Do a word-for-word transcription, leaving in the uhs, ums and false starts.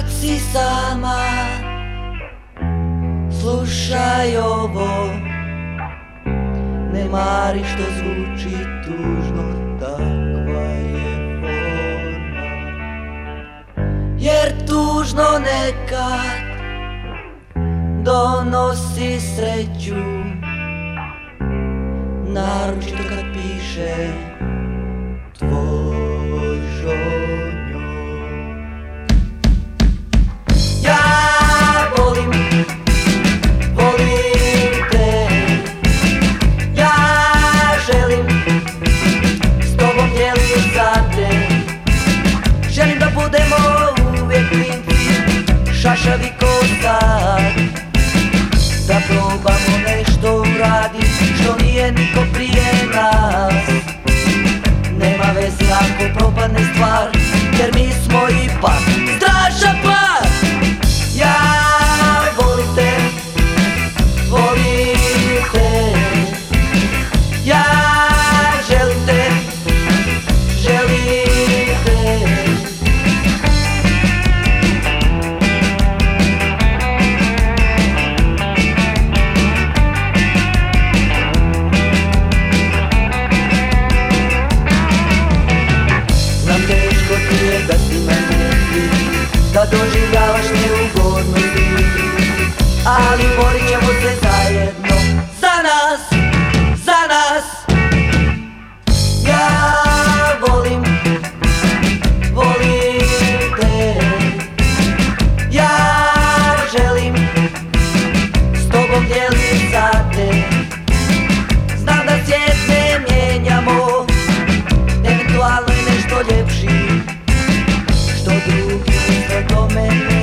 Kad si sama, slušaj ovo, ne mari što zvuči tužno, takva je forma. Jer tužno nekad donosi sreću, naročito kad piše tvoj žonjo. Ja volim, volim te, ja želim s tobom dijelit sate, želim da budemo uvijek klinci, šašavi ko sad, da probamo nešto uradit što nije niko prije nas. Nema veze ako propadne stvar, jer mi smo ipak strašan par. Ja volim te, volim te, ja želim te, želim te. Znam teško ti je da si me neki, da doživljavaš neugodnosti, ali borit ćemo se zajedno za nas, za nas. Ja volim, volim te, ja želim s tobom dijelit sate, znam da svijet ne mijenjamo, eventualno je nešto ljepši, što drugi misle do mene.